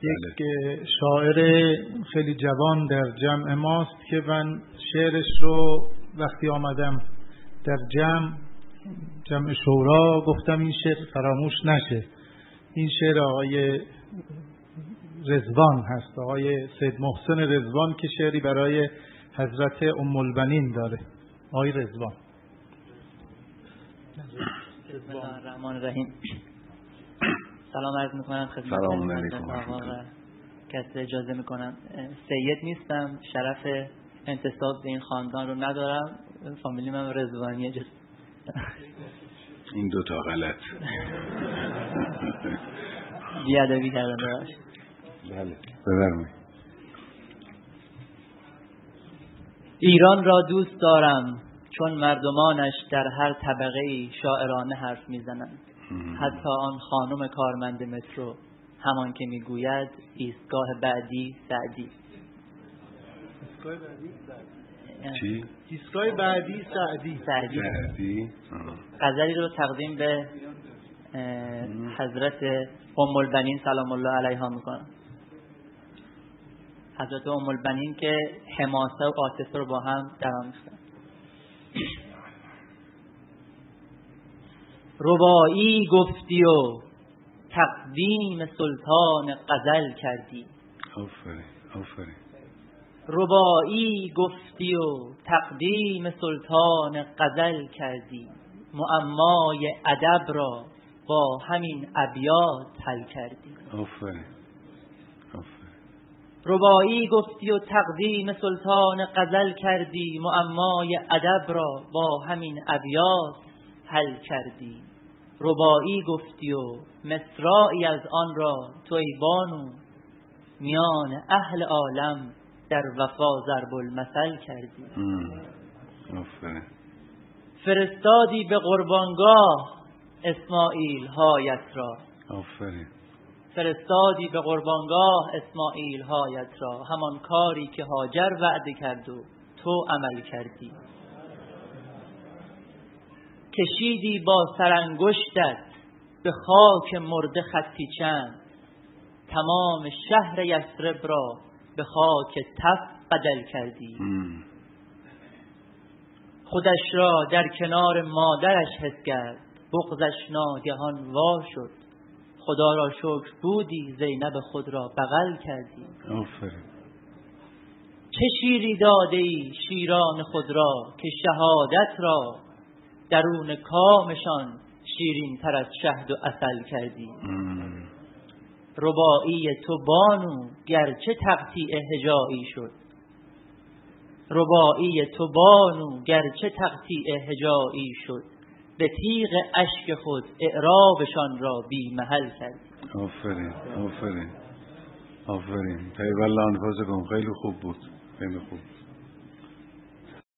یک شاعر خیلی جوان در جمع ماست که من شعرش رو وقتی آمدم در جمع شورا گفتم این شعر فراموش نشه. این شعر آقای رضوان هست، آقای سید محسن رضوان که شعری برای حضرت ام البنین داره. آقای رضوان. بسم الله الرحمن الرحیم. سلام عرض میکنم خدمت آقا و کسی اجازه میکنم. سید نیستم، شرف انتساب به این خاندان رو ندارم، فامیلی من رضوانیه. این دوتا غلط. بیادبی کردن داشت. بله بفرمایید. ایران را دوست دارم چون مردمانش در هر طبقه‌ای شاعرانه حرف میزنند. حتی آن خانم کارمند مترو همان که میگوید ایستگاه بعدی سعدی. ایستگاه بعدی سعدی. چی؟ ایستگاه بعدی سعدی. غزلی رو تقدیم به حضرت ام البنین سلام الله علیها میکنم. حضرت ام البنین که حماسه و عاطفه رو با هم درآمیختن. رباعی گفتی و تقدیم سلطان غزل کردی. آفرین. رباعی گفتی و تقدیم سلطان غزل کردی. معمای ادب را با همین ابیات حل کردی. آفرین. رباعی گفتی و تقدیم سلطان غزل کردی. معمای ادب را با همین ابیات حل کردی. رباعی گفتی و مصرعی از آن را تو ای بانو میان اهل عالم در وفا ضرب المثل کردی. آفرین. فرستادی به قربانگاه اسماعیل هایت را. آفرین. فرستادی به قربانگاه اسماعیل هایت را. همان کاری که هاجر وعده کرد و تو عمل کردی. کشیدی با سرانگشتت به خاک مرده خطی چند. تمام شهر یثرب را به خاک تف بدل کردی. خودش را در کنار مادرش حس کرد. بغضش ناگهان وا شد. خدا را شکر بودی زینب خود را بغل کردی. آفرین. چه شیری داده ای شیران خود را که شهادت را درون کامشان شیرین تر از شهد و عسل کردی. رباعی تو بانو گرچه تقطیع هجایی شد. رباعی تو بانو گرچه تقطیع هجایی شد. به تیغ اشک خود اعرابشان را بی محل کردی. آفرین. طیب الله انفاسکم. خیلی خوب بود.